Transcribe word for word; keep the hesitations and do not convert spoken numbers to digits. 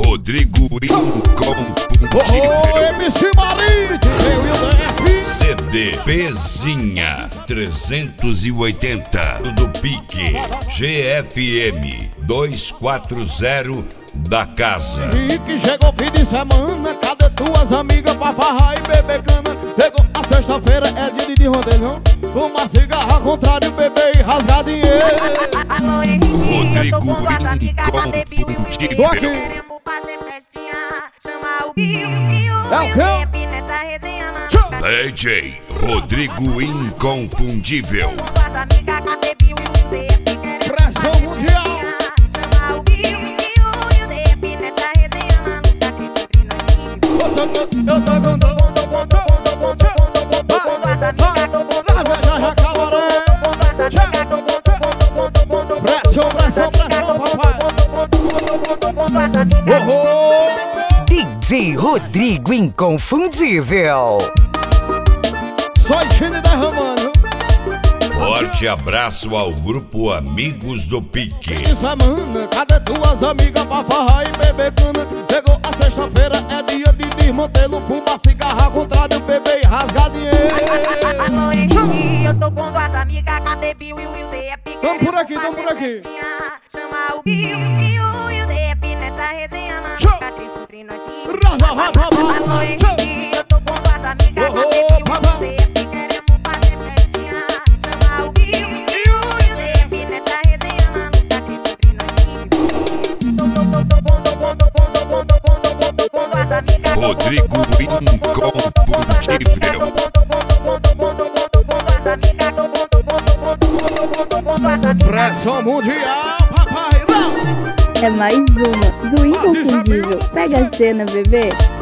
Rodrigo Inconfundível. Oh, M C Marite, eu e o D F. C D Pezinha trezentos e oitenta do Pique G F M duzentos e quarenta da casa. E que chegou fim de semana, cadê tuas amigas pra farrar e beber cana? Chegou a sexta-feira, é dia de rodeio. Fumar cigarro ao contrário, beber e rasgar dinheiro. Rodrigo Inconfundível. Tô aqui. É o quê? D J Rodrigo Inconfundível. Pressão mundial. Eu tô com dor. Pressão, pressão, pressão, papai. D J Rodrigo Inconfundível. Só enchendo e derramando. Forte abraço ao grupo Amigos do Pique. Fim de semana, cadê tuas amigas pra farrar e beber cana? Chegou a sexta-feira, é dia de desmantelo. Fumar cigarro ao contrário, beber e rasgar dinheiro. Eu tô com duas amigas, cadê Bill e o D F? Tamo por aqui, tamo por aqui. Chama o Bill e o D F nessa resenha. Raza, vai, vai, vai. Eu tô com duas amigas, cadê Bill e o D F? Queremos fazer festinha. Chama o Bill e o D F nessa resenha. Nunca tem sobre nós. Tô, tô, tô, tô bom, tô bom, tô bom, tô bom, tô bom, tô bom, tô com duas amigas. Rodrigo Inconfundível. Pressão mundial, papai. É mais uma do Inconfundível. Pega a cena, bebê.